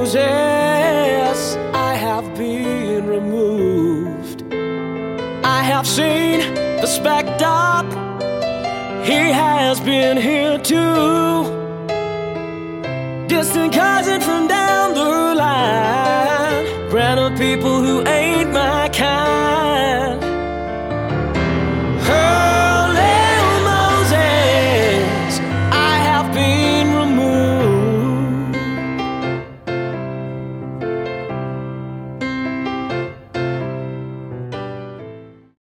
roses, I have been removed. I have seen the specter, he has been here too. Distant cousin from down the line, random people who ain't my kind.